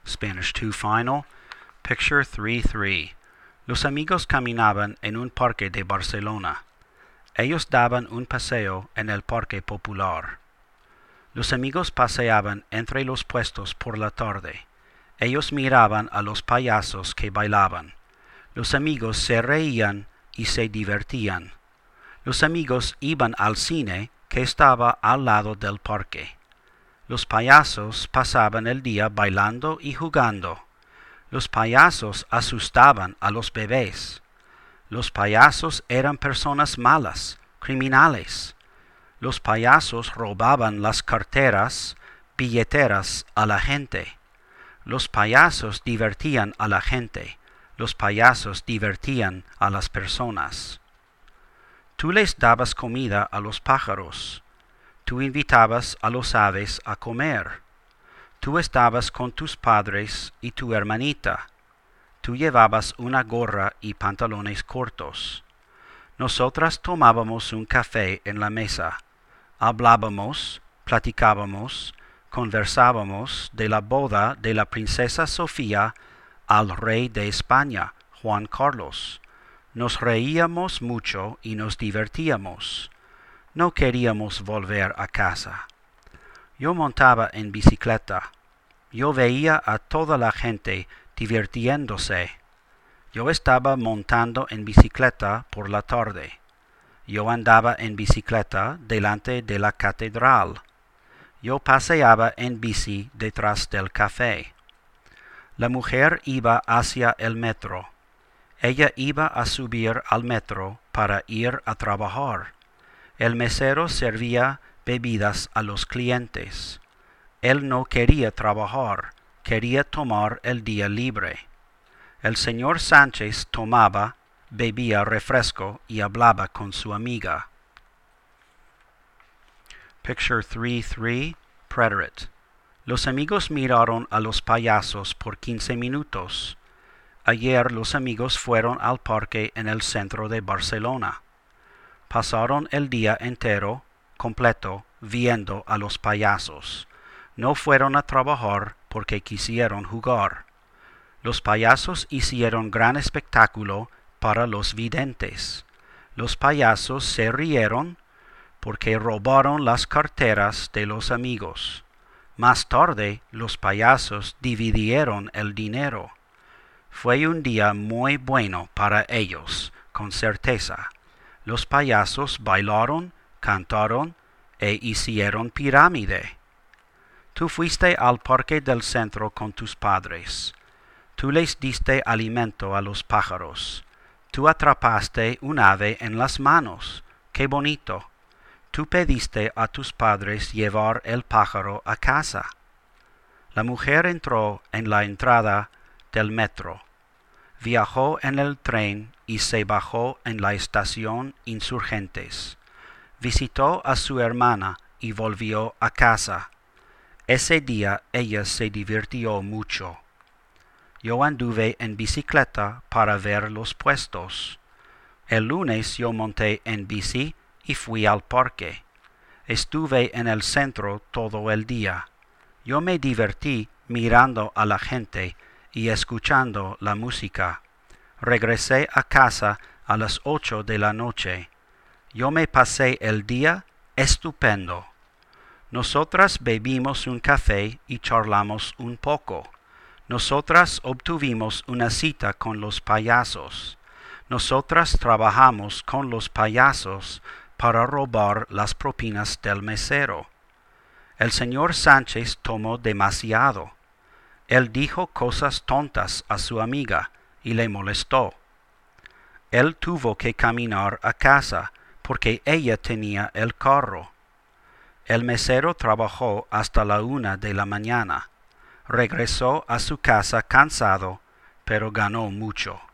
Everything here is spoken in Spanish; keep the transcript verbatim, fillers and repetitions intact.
Spanish two final. Picture three three. Los amigos caminaban en un parque de Barcelona. Ellos daban un paseo en el parque popular. Los amigos paseaban entre los puestos por la tarde. Ellos miraban a los payasos que bailaban. Los amigos se reían y se divertían. Los amigos iban al cine que estaba al lado del parque. Los payasos pasaban el día bailando y jugando. Los payasos asustaban a los bebés. Los payasos eran personas malas, criminales. Los payasos robaban las carteras, billeteras a la gente. Los payasos divertían a la gente. Los payasos divertían a las personas. Tú les dabas comida a los pájaros. Tú invitabas a los aves a comer. Tú estabas con tus padres y tu hermanita. Tú llevabas una gorra y pantalones cortos. Nosotras tomábamos un café en la mesa. Hablábamos, platicábamos, conversábamos de la boda de la princesa Sofía al rey de España, Juan Carlos. Nos reíamos mucho y nos divertíamos. No queríamos volver a casa. Yo montaba en bicicleta. Yo veía a toda la gente divirtiéndose. Yo estaba montando en bicicleta por la tarde. Yo andaba en bicicleta delante de la catedral. Yo paseaba en bici detrás del café. La mujer iba hacia el metro. Ella iba a subir al metro para ir a trabajar. El mesero servía bebidas a los clientes. Él no quería trabajar, quería tomar el día libre. El señor Sánchez tomaba, bebía refresco y hablaba con su amiga. Picture three three, Preterite. Los amigos miraron a los payasos por quince minutos. Ayer los amigos fueron al parque en el centro de Barcelona. Pasaron el día entero, completo, viendo a los payasos. No fueron a trabajar porque quisieron jugar. Los payasos hicieron gran espectáculo para los videntes. Los payasos se rieron porque robaron las carteras de los amigos. Más tarde, los payasos dividieron el dinero. Fue un día muy bueno para ellos, con certeza. Los payasos bailaron, cantaron e hicieron pirámide. Tú fuiste al parque del centro con tus padres. Tú les diste alimento a los pájaros. Tú atrapaste un ave en las manos. ¡Qué bonito! Tú pediste a tus padres llevar el pájaro a casa. La mujer entró en la entrada del metro. Viajó en el tren y se bajó en la estación Insurgentes. Visitó a su hermana y volvió a casa. Ese día ella se divirtió mucho. Yo anduve en bicicleta para ver los puestos. El lunes yo monté en bici y fui al parque. Estuve en el centro todo el día. Yo me divertí mirando a la gente y escuchando la música. Regresé a casa a las ocho de la noche. Yo me pasé el día estupendo. Nosotras bebimos un café y charlamos un poco. Nosotras obtuvimos una cita con los payasos. Nosotras trabajamos con los payasos para robar las propinas del mesero. El señor Sánchez tomó demasiado. Él dijo cosas tontas a su amiga y le molestó. Él tuvo que caminar a casa porque ella tenía el carro. El mesero trabajó hasta la una de la mañana. Regresó a su casa cansado, pero ganó mucho.